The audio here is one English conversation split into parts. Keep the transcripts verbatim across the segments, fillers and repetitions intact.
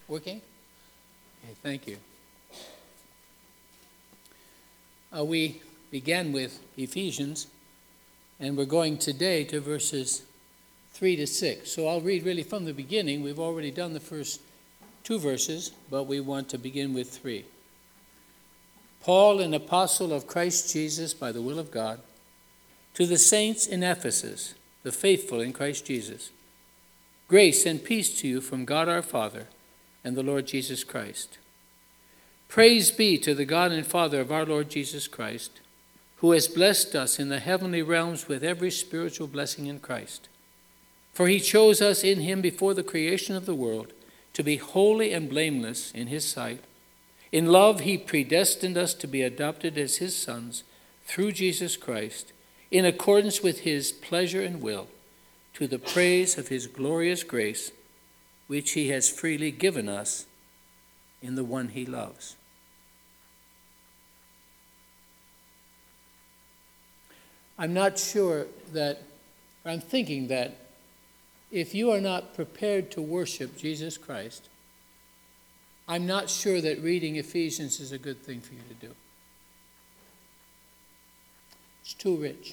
Working? Okay, thank you. Uh, we began with Ephesians, and we're going today to verses three to six. So I'll read really from the beginning. We've already done the first two verses, but we want to begin with three. Paul, an apostle of Christ Jesus by the will of God, to the saints in Ephesus, the faithful in Christ Jesus, grace and peace to you from God our Father and the Lord Jesus Christ. Praise be to the God and Father of our Lord Jesus Christ, who has blessed us in the heavenly realms with every spiritual blessing in Christ. For he chose us in him before the creation of the world to be holy and blameless in his sight. In love he predestined us to be adopted as his sons through Jesus Christ, in accordance with his pleasure and will, to the praise of his glorious grace, which he has freely given us in the one he loves. I'm not sure that, or I'm thinking that if you are not prepared to worship Jesus Christ, I'm not sure that reading Ephesians is a good thing for you to do. It's too rich.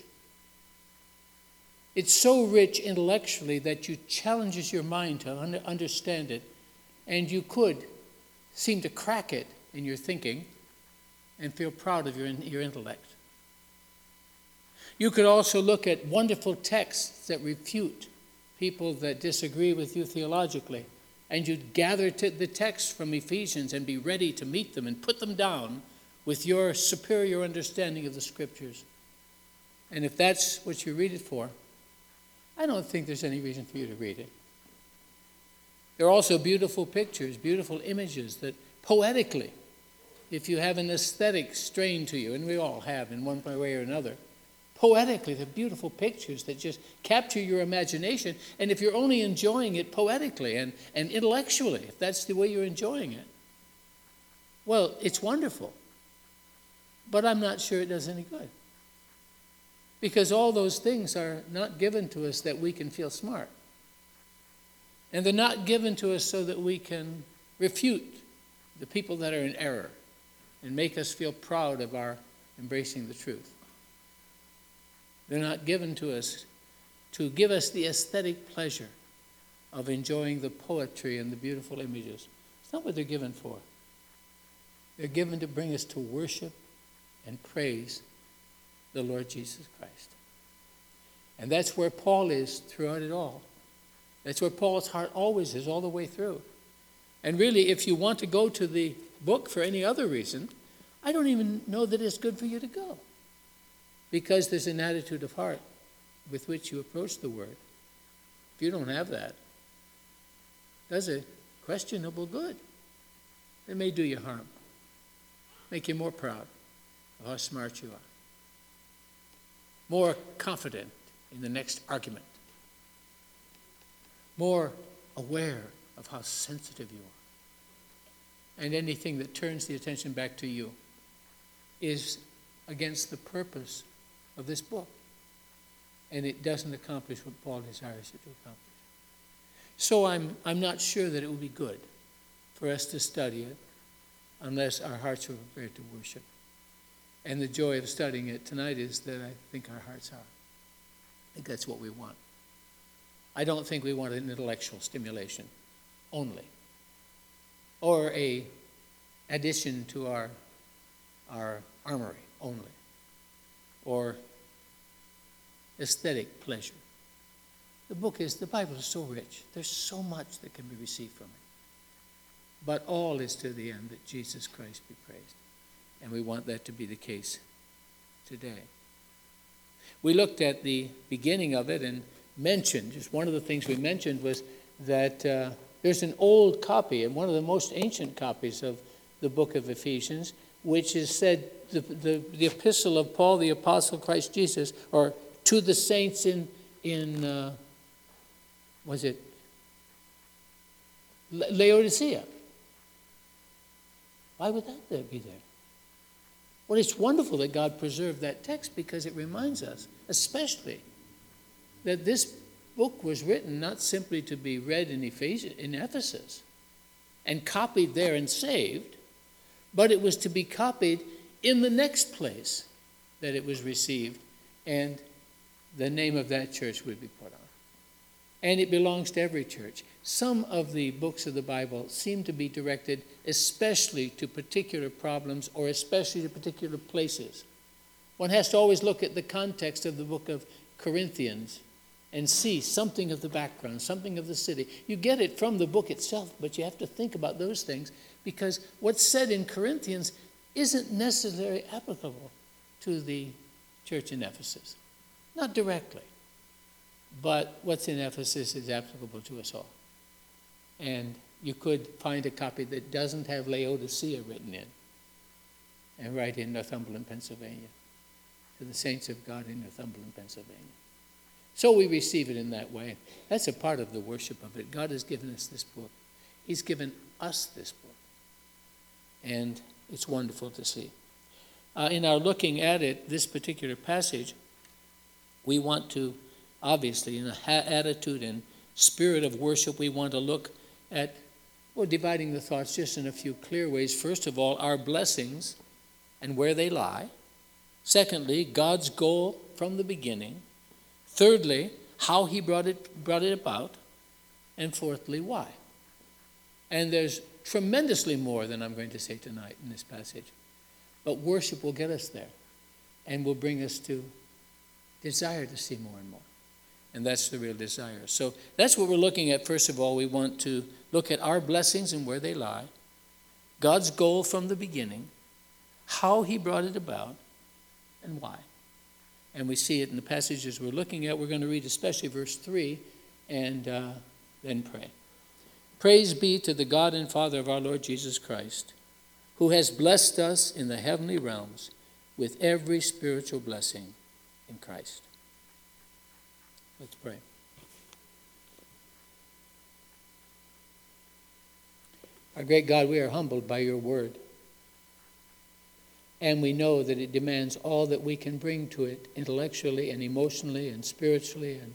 It's so rich intellectually that you challenges your mind to un- understand it, and you could seem to crack it in your thinking and feel proud of your, your intellect. You could also look at wonderful texts that refute people that disagree with you theologically, and you'd gather t- the texts from Ephesians and be ready to meet them and put them down with your superior understanding of the Scriptures. And if that's what you read it for, I don't think there's any reason for you to read it. There are also beautiful pictures, beautiful images that poetically, if you have an aesthetic strain to you, and we all have in one way or another, poetically, they're beautiful pictures that just capture your imagination. And if you're only enjoying it poetically and, and intellectually, if that's the way you're enjoying it, well, it's wonderful. But I'm not sure it does any good. Because all those things are not given to us that we can feel smart. And they're not given to us so that we can refute the people that are in error and make us feel proud of our embracing the truth. They're not given to us to give us the aesthetic pleasure of enjoying the poetry and the beautiful images. It's not what they're given for. They're given to bring us to worship and praise the Lord Jesus Christ. And that's where Paul is throughout it all. That's where Paul's heart always is, all the way through. And really, if you want to go to the book for any other reason, I don't even know that it's good for you to go. Because there's an attitude of heart with which you approach the word. If you don't have that, that's a questionable good. It may do you harm. Make you more proud of how smart you are. More confident in the next argument. More aware of how sensitive you are. And anything that turns the attention back to you is against the purpose of this book. And it doesn't accomplish what Paul desires it to accomplish. So I'm, I'm not sure that it will be good for us to study it unless our hearts are prepared to worship. And the joy of studying it tonight is that I think our hearts are. I think that's what we want. I don't think we want an intellectual stimulation only, or a addition to our, our armory only, or aesthetic pleasure. The book is, the Bible is so rich. There's so much that can be received from it. But all is to the end that Jesus Christ be praised. And we want that to be the case today. We looked at the beginning of it and mentioned, just one of the things we mentioned was that uh, there's an old copy, and one of the most ancient copies of the book of Ephesians, which is said, the, the, the epistle of Paul, the apostle Christ Jesus, or to the saints in, in uh, was it Laodicea. Why would that be there? Well, it's wonderful that God preserved that text because it reminds us, especially, that this book was written not simply to be read in Ephesus, in Ephesus, and copied there and saved, but it was to be copied in the next place that it was received, and the name of that church would be put on. And it belongs to every church. Some of the books of the Bible seem to be directed especially to particular problems or especially to particular places. One has to always look at the context of the book of Corinthians and see something of the background, something of the city. You get it from the book itself, but you have to think about those things because what's said in Corinthians isn't necessarily applicable to the church in Ephesus. Not directly, but what's in Ephesus is applicable to us all. And you could find a copy that doesn't have Laodicea written in and write in Northumberland, Pennsylvania, to the saints of God in Northumberland, Pennsylvania. So we receive it in that way. That's a part of the worship of it. God has given us this book. He's given us this book. And it's wonderful to see. Uh, in our looking at it, this particular passage, we want to, obviously, in an ha- attitude and spirit of worship, we want to look at, well, dividing the thoughts just in a few clear ways. First of all, our blessings and where they lie. Secondly, God's goal from the beginning. Thirdly, how he brought it, brought it about. And fourthly, why. And there's tremendously more than I'm going to say tonight in this passage. But worship will get us there and will bring us to desire to see more and more. And that's the real desire. So that's what we're looking at. First of all, we want to look at our blessings and where they lie, God's goal from the beginning, how he brought it about, and why. And we see it in the passages we're looking at. We're going to read especially verse three and uh, then pray. Praise be to the God and Father of our Lord Jesus Christ, who has blessed us in the heavenly realms with every spiritual blessing in Christ. Let's pray. Our great God, we are humbled by your word. And we know that it demands all that we can bring to it intellectually and emotionally and spiritually. And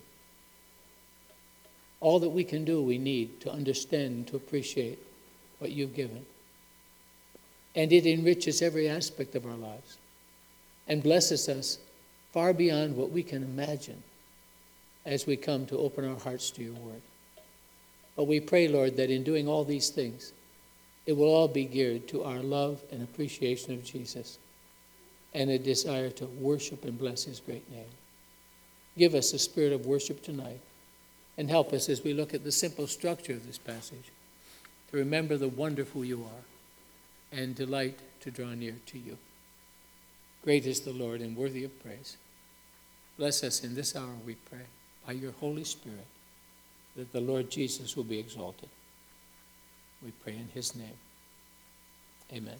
all that we can do, we need to understand and to appreciate what you've given. And it enriches every aspect of our lives and blesses us far beyond what we can imagine as we come to open our hearts to your word. But we pray, Lord, that in doing all these things, it will all be geared to our love and appreciation of Jesus and a desire to worship and bless his great name. Give us a spirit of worship tonight and help us as we look at the simple structure of this passage to remember the wonderful you are and delight to draw near to you. Great is the Lord and worthy of praise. Bless us in this hour, we pray, by your Holy Spirit, that the Lord Jesus will be exalted. We pray in his name. Amen.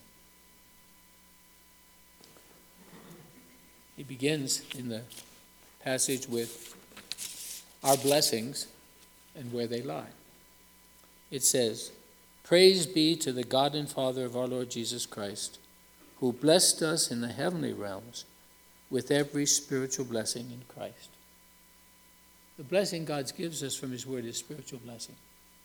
He begins in the passage with our blessings and where they lie. It says, praise be to the God and Father of our Lord Jesus Christ, who blessed us in the heavenly realms with every spiritual blessing in Christ. The blessing God gives us from his word is spiritual blessing.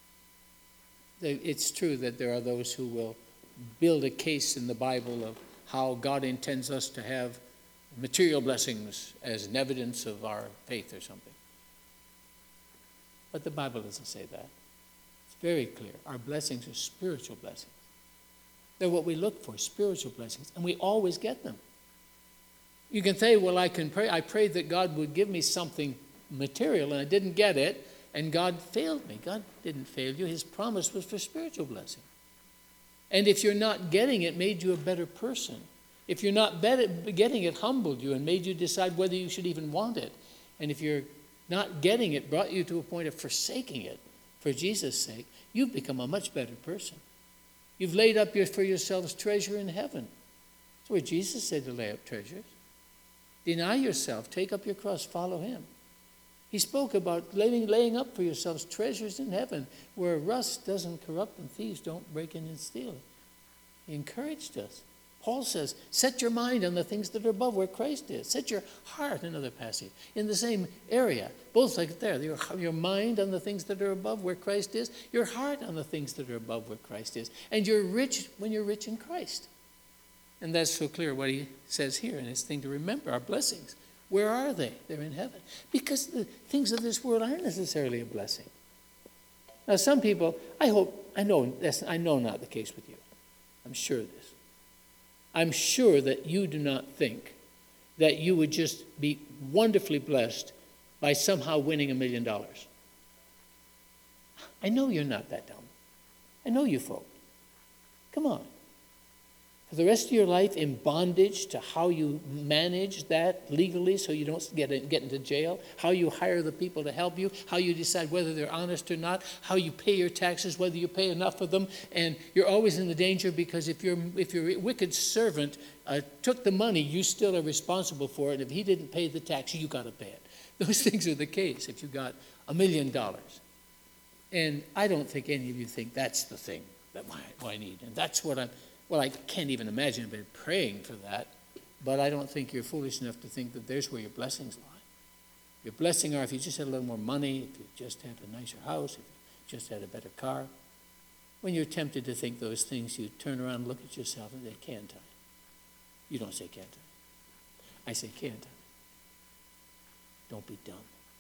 It's true that there are those who will build a case in the Bible of how God intends us to have material blessings as an evidence of our faith or something. But the Bible doesn't say that. It's very clear. Our blessings are spiritual blessings. They're what we look for, spiritual blessings, and we always get them. You can say, well, I can pray. I prayed that God would give me something material, and I didn't get it. And God failed me. God didn't fail you. His promise was for spiritual blessing. And if you're not getting it, made you a better person. If you're not getting it, humbled you and made you decide whether you should even want it. And if you're not getting it, brought you to a point of forsaking it for Jesus' sake, you've become a much better person. You've laid up for yourselves treasure in heaven. That's where Jesus said to lay up treasures. Deny yourself, take up your cross, follow him. He spoke about laying, laying up for yourselves treasures in heaven where rust doesn't corrupt and thieves don't break in and steal it. He encouraged us. Paul says, set your mind on the things that are above where Christ is. Set your heart, another passage, in the same area. Both like there, your, your mind on the things that are above where Christ is, your heart on the things that are above where Christ is. And you're rich when you're rich in Christ. And that's so clear what he says here in his thing to remember, our blessings. Where are they? They're in heaven. Because the things of this world aren't necessarily a blessing. Now, some people, I hope, I know, that's, I know not the case with you. I'm sure of this. I'm sure that you do not think that you would just be wonderfully blessed by somehow winning a million dollars. I know you're not that dumb. I know you folk. Come on. For the rest of your life in bondage to how you manage that legally so you don't get, in, get into jail, how you hire the people to help you, how you decide whether they're honest or not, how you pay your taxes, whether you pay enough of them, and you're always in the danger because if, your if your wicked servant uh, took the money, you still are responsible for it, and if he didn't pay the tax, you got to pay it. Those things are the case if you got a million dollars. And I don't think any of you think that's the thing that I need, and that's what I'm... Well, I can't even imagine I've been praying for that, but I don't think you're foolish enough to think that there's where your blessings lie. Your blessing are if you just had a little more money, if you just had a nicer house, if you just had a better car. When you're tempted to think those things, you turn around and look at yourself and say, can't I? You don't say, can't I? I say, can't I? Don't be dumb.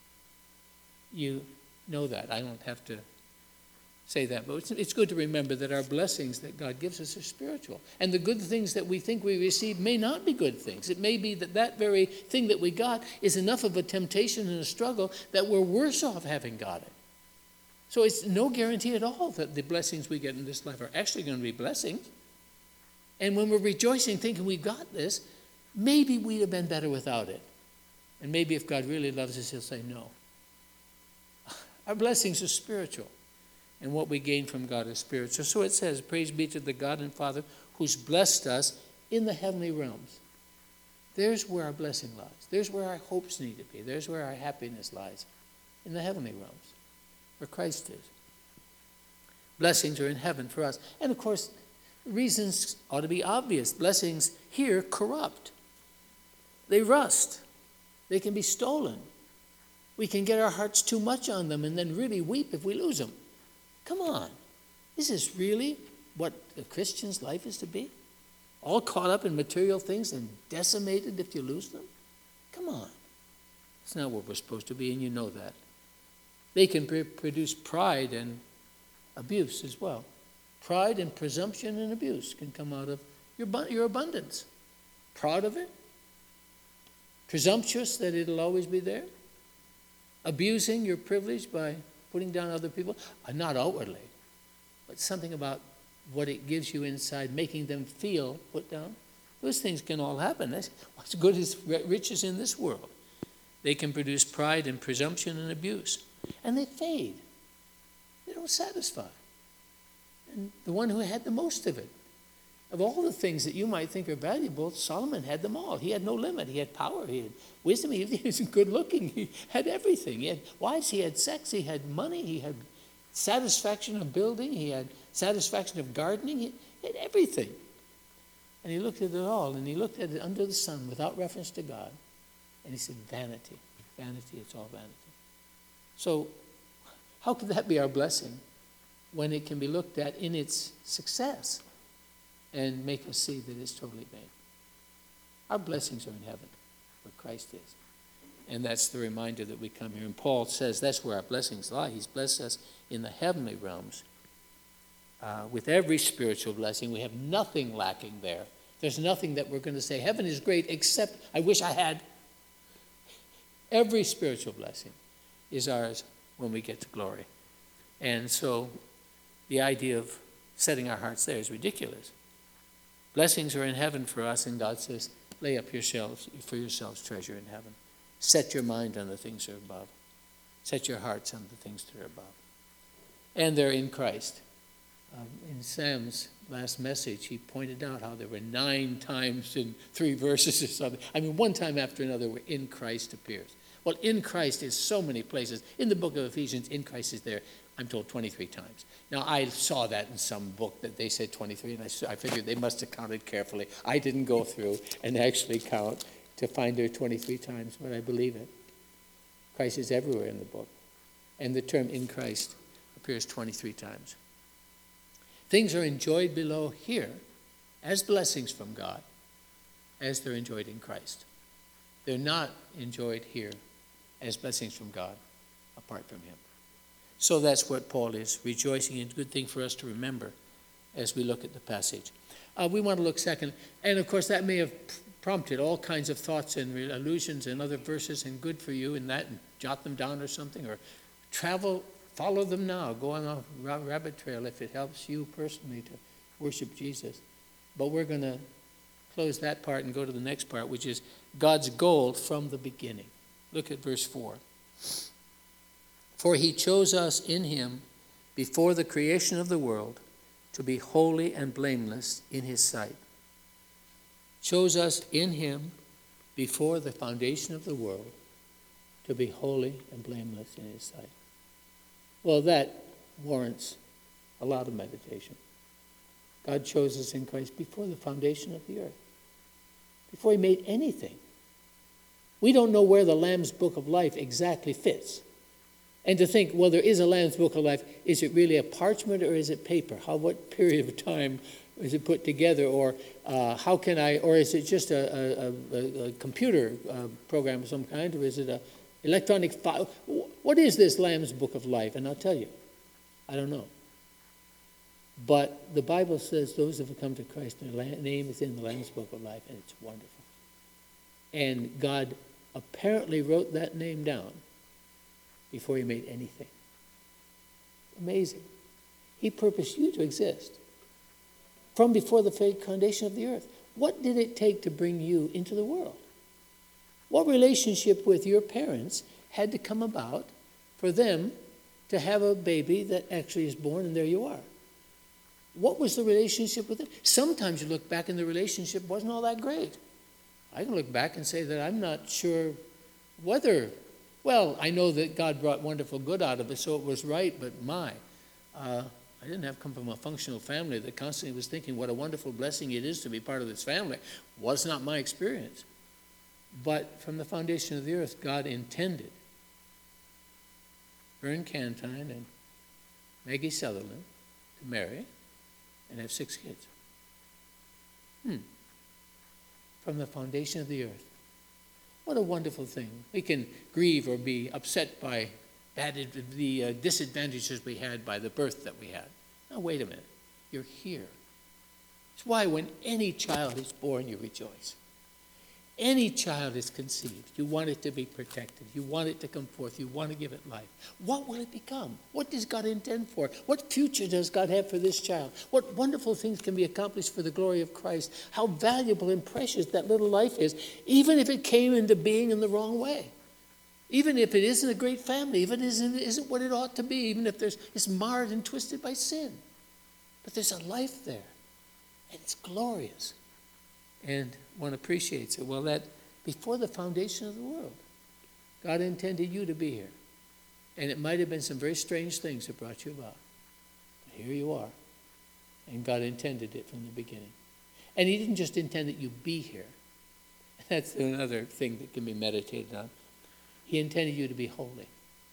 You know that. I don't have to say that, but it's, it's good to remember that our blessings that God gives us are spiritual. And the good things that we think we receive may not be good things. It may be that that very thing that we got is enough of a temptation and a struggle that we're worse off having got it. So it's no guarantee at all that the blessings we get in this life are actually going to be blessings. And when we're rejoicing, thinking we've got this, maybe we'd have been better without it. And maybe if God really loves us, he'll say no. Our blessings are spiritual. And what we gain from God is spiritual. So it says, praise be to the God and Father who's blessed us in the heavenly realms. There's where our blessing lies. There's where our hopes need to be. There's where our happiness lies, in the heavenly realms, where Christ is. Blessings are in heaven for us. And of course, reasons ought to be obvious. Blessings here corrupt. They rust. They can be stolen. We can get our hearts too much on them and then really weep if we lose them. Come on. Is this really what a Christian's life is to be? All caught up in material things and decimated if you lose them? Come on. It's not what we're supposed to be, and you know that. They can pr- produce pride and abuse as well. Pride and presumption and abuse can come out of your, your abundance. Proud of it? Presumptuous that it'll always be there? Abusing your privilege by putting down other people, uh, not outwardly, but something about what it gives you inside, making them feel put down. Those things can all happen. That's what's good as riches in this world. They can produce pride and presumption and abuse. And they fade. They don't satisfy. And the one who had the most of it, of all the things that you might think are valuable, Solomon had them all. He had no limit. He had power. He had wisdom. He, he was good looking. He had everything. He had wives. He had sex. He had money. He had satisfaction of building. He had satisfaction of gardening. He had everything. And he looked at it all, and he looked at it under the sun without reference to God. And he said, vanity, vanity, it's all vanity. So how could that be our blessing when it can be looked at in its success and make us see that it's totally vain? Our blessings are in heaven, where Christ is. And that's the reminder that we come here. And Paul says that's where our blessings lie. He's blessed us in the heavenly realms uh, with every spiritual blessing. We have nothing lacking there. There's nothing that we're going to say, heaven is great, except I wish I had. Every spiritual blessing is ours when we get to glory. And so the idea of setting our hearts there is ridiculous. Blessings are in heaven for us, and God says, lay up yourselves for yourselves treasure in heaven. Set your mind on the things that are above. Set your hearts on the things that are above. And they're in Christ. Um, in Sam's last message, he pointed out how there were nine times in three verses or something. I mean, one time after another where in Christ appears. Well, in Christ is so many places. In the book of Ephesians, in Christ is there I'm told twenty-three times. Now, I saw that in some book that they said twenty-three, and I, s- I figured they must have counted carefully. I didn't go through and actually count to find there twenty-three times, but I believe it. Christ is everywhere in the book. And the term in Christ appears twenty-three times. Things are enjoyed below here as blessings from God, as they're enjoyed in Christ. They're not enjoyed here as blessings from God apart from him. So that's what Paul is rejoicing in. Good thing for us to remember as we look at the passage. Uh, we want to look second, and of course that may have prompted all kinds of thoughts and allusions and other verses, and good for you in that, and jot them down or something, or travel, follow them now, go on a rabbit trail if it helps you personally to worship Jesus. But we're going to close that part and go to the next part, which is God's goal from the beginning. Look at verse four. For he chose us in him before the creation of the world to be holy and blameless in his sight. Chose us in him before the foundation of the world to be holy and blameless in his sight. Well, that warrants a lot of meditation. God chose us in Christ before the foundation of the earth, before he made anything. We don't know where the Lamb's Book of Life exactly fits. And to think, well, there is a Lamb's Book of Life. Is it really a parchment or is it paper? How, what period of time is it put together? Or uh, how can I, or is it just a, a, a, a computer uh, program of some kind? Or is it an electronic file? What is this Lamb's Book of Life? And I'll tell you, I don't know. But the Bible says those who have come to Christ, their name is in the Lamb's Book of Life, and it's wonderful. And God apparently wrote that name down before he made anything. Amazing. He purposed you to exist from before the foundation of the earth. What did it take to bring you into the world? What relationship with your parents had to come about for them to have a baby that actually is born, and there you are? What was the relationship with them? Sometimes you look back and the relationship wasn't all that great. I can look back and say that I'm not sure whether, well, I know that God brought wonderful good out of it, so it was right, but my, uh, I didn't have come from a functional family that constantly was thinking what a wonderful blessing it is to be part of this family. Was not my experience. But from the foundation of the earth, God intended Vern Cantine and Maggie Sutherland to marry and have six kids. Hmm. From the foundation of the earth. What a wonderful thing. We can grieve or be upset by bad, the uh, disadvantages we had by the birth that we had. Now, wait a minute. You're here. It's why when any child is born, you rejoice. Any child is conceived. You want it to be protected. You want it to come forth. You want to give it life. What will it become? What does God intend for? What future does God have for this child? What wonderful things can be accomplished for the glory of Christ? How valuable and precious that little life is, even if it came into being in the wrong way. Even if it isn't a great family, even if it isn't, isn't what it ought to be, even if there's, it's marred and twisted by sin. But there's a life there, and it's glorious. And one appreciates it. Well, that before the foundation of the world, God intended you to be here. And it might have been some very strange things that brought you about. But here you are. And God intended it from the beginning. And he didn't just intend that you be here. That's another thing that can be meditated on. He intended you to be holy.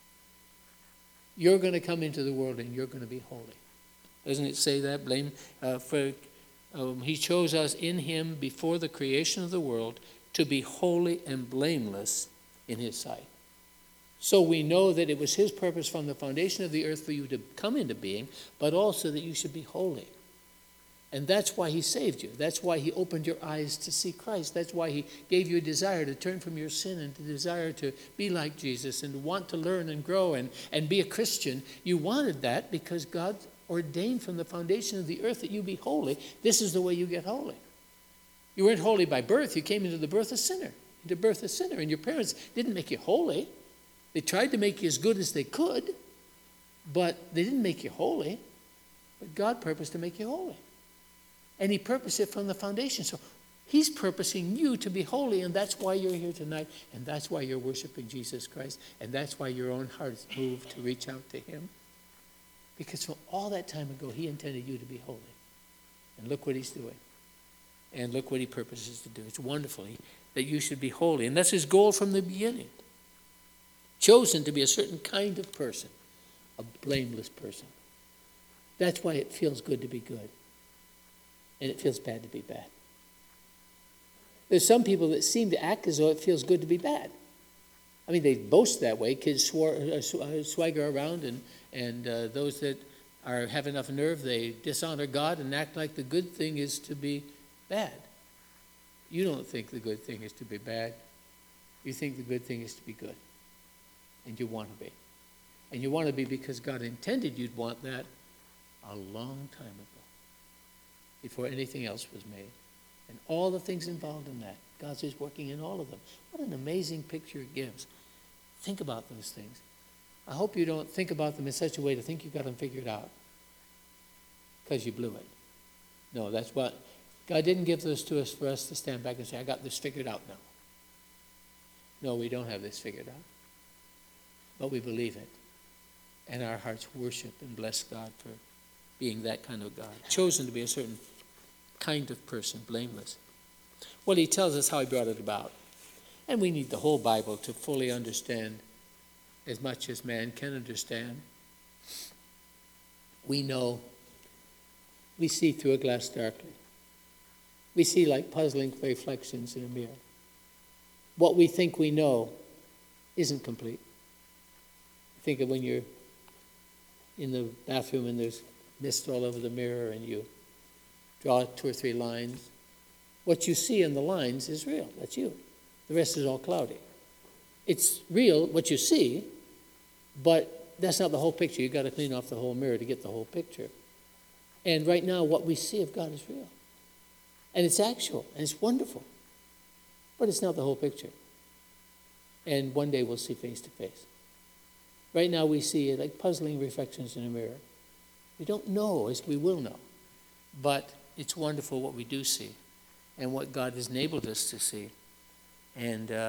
You're going to come into the world and you're going to be holy. Doesn't it say that? Blame uh, for... Um, he chose us in him before the creation of the world to be holy and blameless in his sight. So we know that it was his purpose from the foundation of the earth for you to come into being, but also that you should be holy. And that's why he saved you. That's why he opened your eyes to see Christ. That's why he gave you a desire to turn from your sin and to desire to be like Jesus and to want to learn and grow and, and be a Christian. You wanted that because God ordained from the foundation of the earth that you be holy. This is the way you get holy. You weren't holy by birth. You came into the birth a sinner, into birth a sinner. And your parents didn't make you holy. They tried to make you as good as they could, but they didn't make you holy. But God purposed to make you holy. And he purposed it from the foundation. So he's purposing you to be holy, and that's why you're here tonight, and that's why you're worshiping Jesus Christ, and that's why your own heart is moved to reach out to him. Because from all that time ago, he intended you to be holy. And look what he's doing. And look what he purposes to do. It's wonderful that you should be holy. And that's his goal from the beginning. Chosen to be a certain kind of person, a blameless person. That's why it feels good to be good. And it feels bad to be bad. There's some people that seem to act as though it feels good to be bad. I mean, they boast that way. Kids swar, uh, swagger around, and, and uh, those that are have enough nerve, they dishonor God and act like the good thing is to be bad. You don't think the good thing is to be bad. You think the good thing is to be good. And you want to be. And you want to be because God intended you'd want that a long time ago, before anything else was made. And all the things involved in that, God's just working in all of them. What an amazing picture it gives. Think about those things. I hope you don't think about them in such a way to think you've got them figured out because you blew it. No, that's what, God didn't give this to us for us to stand back and say, I got this figured out now. No, we don't have this figured out. But we believe it. And our hearts worship and bless God for being that kind of God. Chosen to be a certain kind of person, blameless. Well, he tells us how he brought it about. And we need the whole Bible to fully understand as much as man can understand. We know, we see through a glass darkly. We see like puzzling reflections in a mirror. What we think we know isn't complete. Think of when you're in the bathroom and there's mist all over the mirror and you draw two or three lines. What you see in the lines is real. That's you. The rest is all cloudy. It's real, what you see, but that's not the whole picture. You've got to clean off the whole mirror to get the whole picture. And right now, what we see of God is real. And it's actual, and it's wonderful. But it's not the whole picture. And one day we'll see face to face. Right now we see it like puzzling reflections in a mirror. We don't know as we will know. But it's wonderful what we do see and what God has enabled us to see. And uh,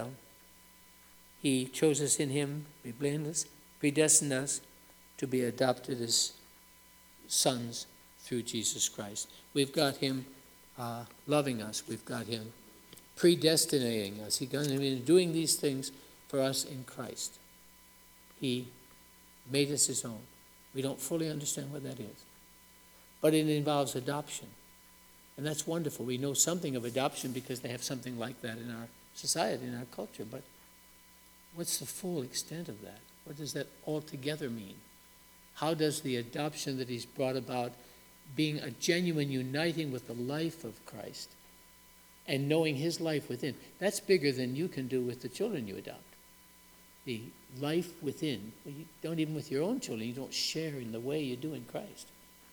he chose us in him, be blameless, predestined us to be adopted as sons through Jesus Christ. We've got him uh, loving us. We've got him predestinating us. He's going to be doing these things for us in Christ. He made us his own. We don't fully understand what that is. But it involves adoption. And that's wonderful. We know something of adoption because they have something like that in our society, in our culture. But what's the full extent of that? What does that altogether mean? How does the adoption that he's brought about, being a genuine uniting with the life of Christ and knowing his life within, that's bigger than you can do with the children you adopt. The life within, well, you don't even with your own children, you don't share in the way you do in Christ.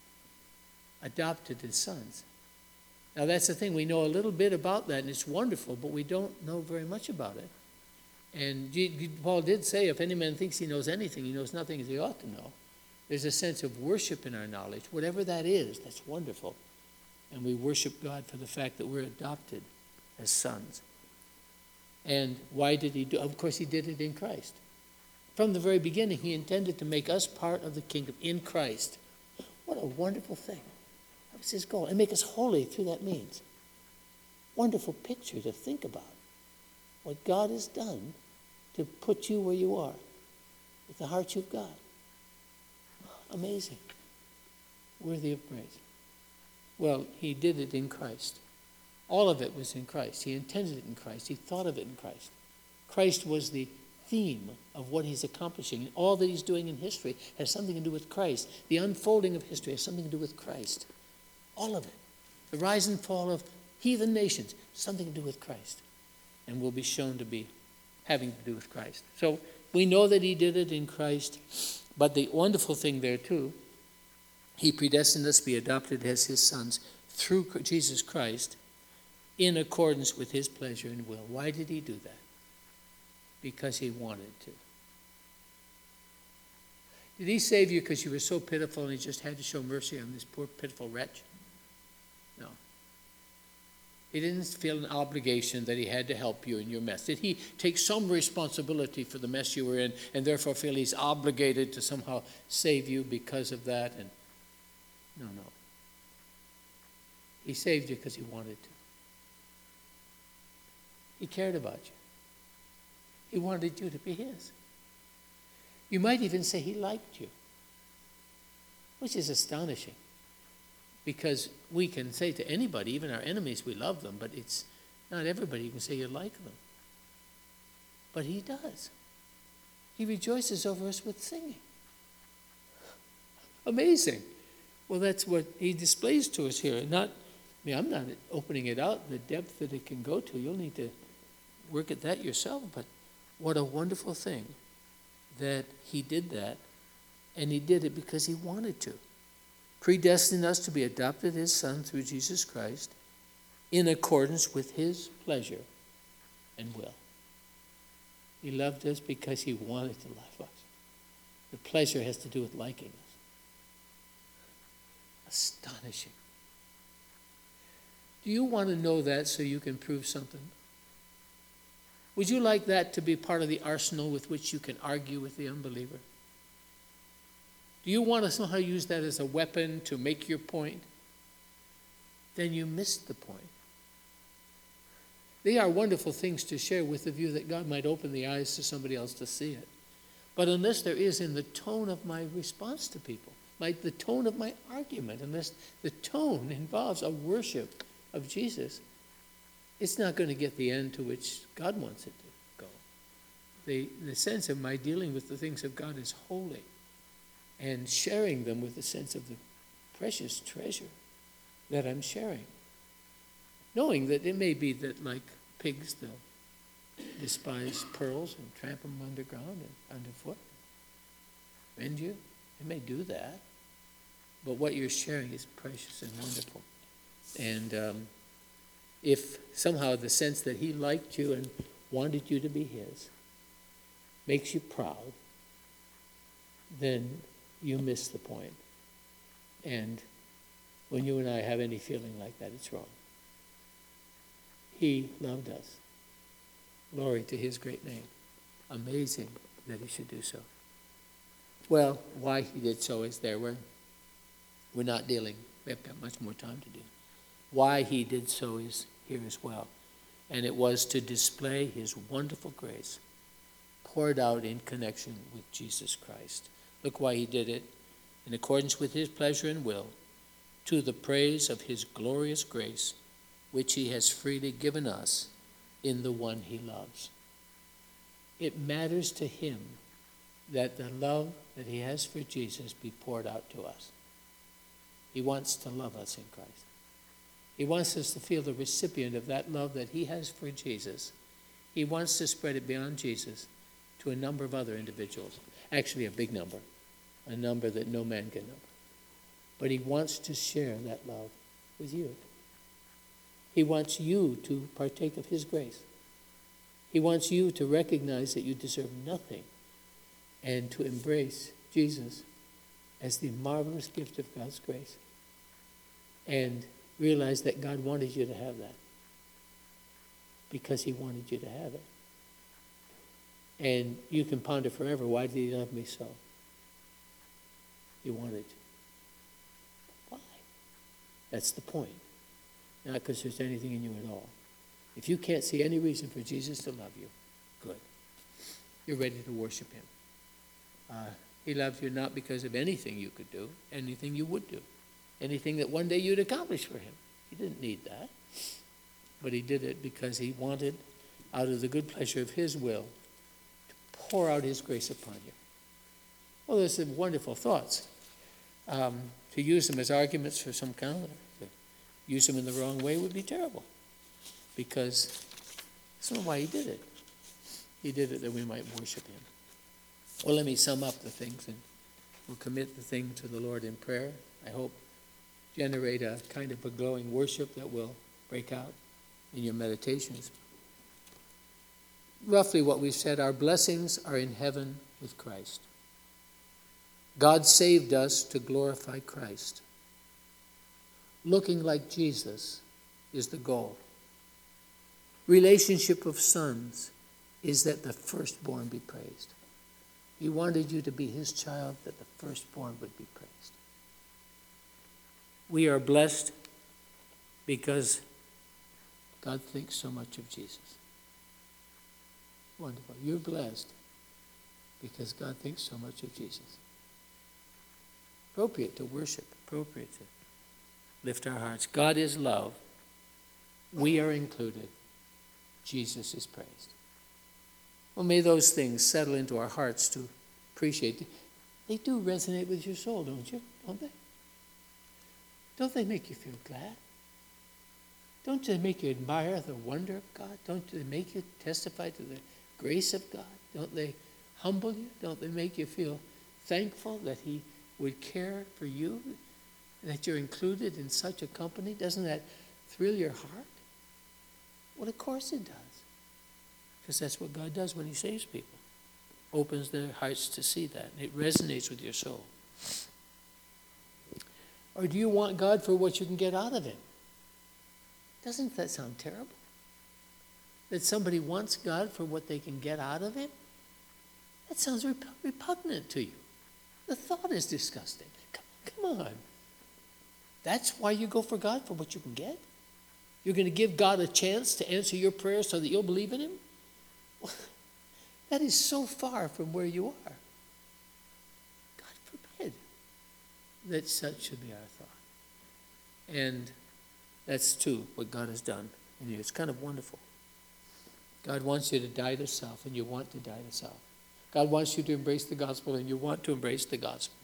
Adopted as sons. Now that's the thing, we know a little bit about that and it's wonderful, but we don't know very much about it. And Paul did say, if any man thinks he knows anything, he knows nothing as he ought to know. There's a sense of worship in our knowledge. Whatever that is, that's wonderful. And we worship God for the fact that we're adopted as sons. And why did he do it? Of course, he did it in Christ. From the very beginning, he intended to make us part of the kingdom in Christ. What a wonderful thing. That was his goal. And make us holy through that means. Wonderful picture to think about. What God has done to put you where you are with the heart you've got. Amazing. Worthy of praise. Well, he did it in Christ. All of it was in Christ. He intended it in Christ. He thought of it in Christ. Christ was the theme of what he's accomplishing. And all that he's doing in history has something to do with Christ. The unfolding of history has something to do with Christ. All of it. The rise and fall of heathen nations, something to do with Christ. And will be shown to be having to do with Christ. So we know that he did it in Christ. But the wonderful thing there too, he predestined us to be adopted as his sons through Jesus Christ in accordance with his pleasure and will. Why did he do that? Because he wanted to. Did he save you because you were so pitiful and he just had to show mercy on this poor pitiful wretch? No. He didn't feel an obligation that he had to help you in your mess. Did he take some responsibility for the mess you were in and therefore feel he's obligated to somehow save you because of that? And no, no. He saved you because he wanted to. He cared about you. He wanted you to be his. You might even say he liked you, which is astonishing. Because we can say to anybody, even our enemies, we love them, but it's not everybody who can say you like them. But he does. He rejoices over us with singing. Amazing. Well, that's what he displays to us here. Not, I mean, I'm not opening it out, the depth that it can go to. You'll need to work at that yourself. But what a wonderful thing that he did that, and he did it because he wanted to. Predestined us to be adopted his son through Jesus Christ in accordance with his pleasure and will. He loved us because he wanted to love us. The pleasure has to do with liking us. Astonishing. Do you want to know that so you can prove something? Would you like that to be part of the arsenal with which you can argue with the unbeliever? Do you want to somehow use that as a weapon to make your point? Then you missed the point. They are wonderful things to share with the view that God might open the eyes to somebody else to see it. But unless there is in the tone of my response to people, like the tone of my argument, unless the tone involves a worship of Jesus, it's not going to get the end to which God wants it to go. The, the sense of my dealing with the things of God is holy, and sharing them with a sense of the precious treasure that I'm sharing. Knowing that it may be that, like pigs, they'll despise pearls and tramp them underground and underfoot, rend you. It may do that. But what you're sharing is precious and wonderful. And um, if somehow the sense that he liked you and wanted you to be his makes you proud, then you miss the point. And when you and I have any feeling like that, it's wrong. He loved us. Glory to his great name. Amazing that he should do so. Well, why he did so is there. We're, we're not dealing. We have got much more time to do. Why he did so is here as well. And it was to display his wonderful grace poured out in connection with Jesus Christ. Look why he did it. In accordance with his pleasure and will, to the praise of his glorious grace, which he has freely given us in the one he loves. It matters to him that the love that he has for Jesus be poured out to us. He wants to love us in Christ. He wants us to feel the recipient of that love that he has for Jesus. He wants to spread it beyond Jesus to a number of other individuals. Actually, a big number. A number that no man can number. But he wants to share that love with you. He wants you to partake of his grace. He wants you to recognize that you deserve nothing and to embrace Jesus as the marvelous gift of God's grace. And realize that God wanted you to have that because he wanted you to have it. And you can ponder forever, why did he love me so? He wanted to. Why? That's the point. Not because there's anything in you at all. If you can't see any reason for Jesus to love you, good. You're ready to worship him. Uh, he loved you not because of anything you could do, anything you would do, anything that one day you'd accomplish for him. He didn't need that. But he did it because he wanted, out of the good pleasure of his will, to pour out his grace upon you. Well, there's some wonderful thoughts. Um, to use them as arguments for some kind of, to use them in the wrong way would be terrible. Because that's not why he did it. He did it that we might worship him. Well, let me sum up the things, and we'll commit the thing to the Lord in prayer. I hope generate a kind of a glowing worship that will break out in your meditations. Roughly what we've said, our blessings are in heaven with Christ. God saved us to glorify Christ. Looking like Jesus is the goal. relationship of sons is that the firstborn be praised. He wanted you to be his child, that the firstborn would be praised. We are blessed because God thinks so much of Jesus. Wonderful. You're blessed because God thinks so much of Jesus. Appropriate to worship, appropriate to lift our hearts. God is love. We are included. Jesus is praised. Well, may those things settle into our hearts to appreciate. They do resonate with your soul, don't you? Don't they? Don't they make you feel glad? Don't they make you admire the wonder of God? Don't they make you testify to the grace of God? Don't they humble you? Don't they make you feel thankful that he would care for you, that you're included in such a company? Doesn't that thrill your heart? Well, of course it does. Because that's what God does when he saves people. Opens their hearts to see that. It resonates with your soul. Or do you want God for what you can get out of him? Doesn't that sound terrible? That somebody wants God for what they can get out of him? That sounds rep- repugnant to you. The thought is disgusting. Come, come on. That's why you go for God, for what you can get? You're going to give God a chance to answer your prayers so that you'll believe in him? That is so far from where you are. God forbid that such should be our thought. And that's too what God has done in you. It's kind of wonderful. God wants you to die to self, and you want to die to self. God wants you to embrace the gospel, and you want to embrace the gospel.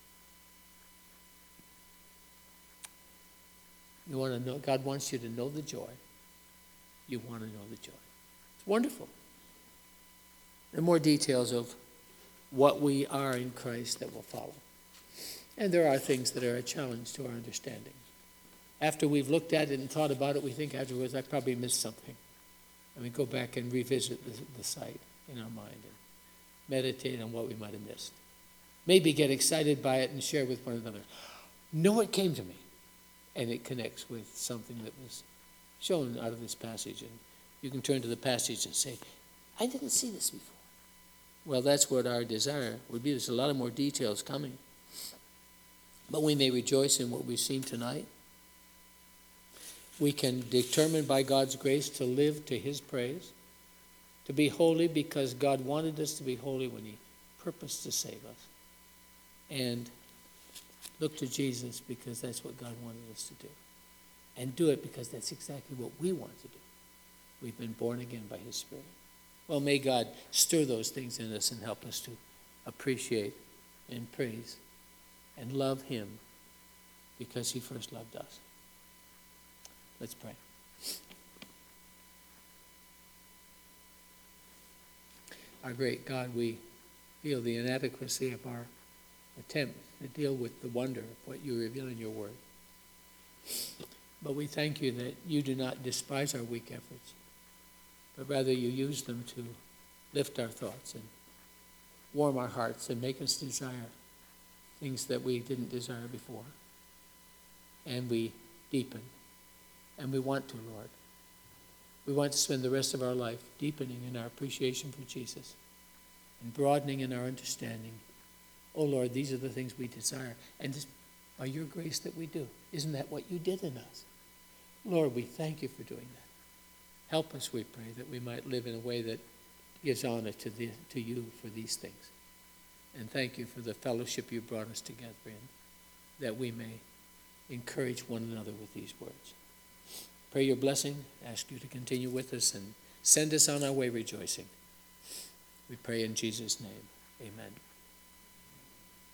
You want to know, God wants you to know the joy. You want to know the joy. It's wonderful. There are more details of what we are in Christ that will follow. And there are things that are a challenge to our understanding. After we've looked at it and thought about it, we think afterwards, I probably missed something. And we go back and revisit the, the site in our mind and meditate on what we might have missed. Maybe get excited by it and share with one another. No, it came to me. And it connects with something that was shown out of this passage. And you can turn to the passage and say, I didn't see this before. Well, that's what our desire would be. There's a lot of more details coming. But we may rejoice in what we've seen tonight. We can determine by God's grace to live to his praise, to be holy because God wanted us to be holy when he purposed to save us. And look to Jesus because that's what God wanted us to do. And do it because that's exactly what we want to do. We've been born again by his Spirit. Well, may God stir those things in us and help us to appreciate and praise and love him because he first loved us. Let's pray. Our great God, we feel the inadequacy of our attempt to deal with the wonder of what you reveal in your word. But we thank you that you do not despise our weak efforts, but rather you use them to lift our thoughts and warm our hearts and make us desire things that we didn't desire before. And we deepen. And we want to, Lord. We want to spend the rest of our life deepening in our appreciation for Jesus and broadening in our understanding. Oh, Lord, these are the things we desire. And it's by your grace that we do. Isn't that what you did in us? Lord, we thank you for doing that. Help us, we pray, that we might live in a way that gives honor to, the, to you for these things. And thank you for the fellowship you brought us together in, that we may encourage one another with these words. Pray your blessing, ask you to continue with us and send us on our way rejoicing. We pray in Jesus' name. Amen.